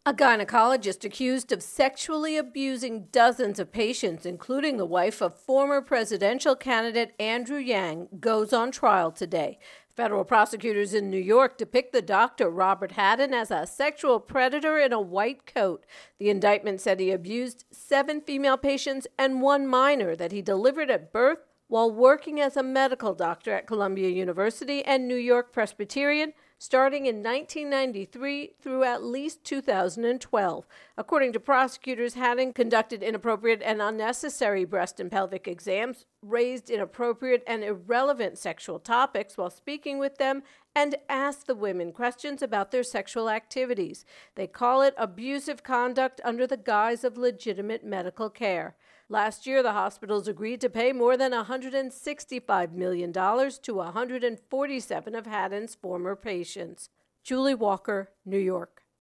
A gynecologist accused of sexually abusing dozens of patients, including the wife of former presidential candidate Andrew Yang, goes on trial today. Federal prosecutors in New York depict the doctor, Robert Haddon, as a sexual predator in a white coat. The indictment said he abused 7 female patients and 1 minor that he delivered at birth while working as a medical doctor at Columbia University and New York Presbyterian, starting in 1993 through at least 2012. According to prosecutors, Haddon conducted inappropriate and unnecessary breast and pelvic exams, raised inappropriate and irrelevant sexual topics while speaking with them, and asked the women questions about their sexual activities. They call it abusive conduct under the guise of legitimate medical care. Last year, the hospitals agreed to pay more than $165 million to 147 of Haddon's former patients. Julie Walker, New York.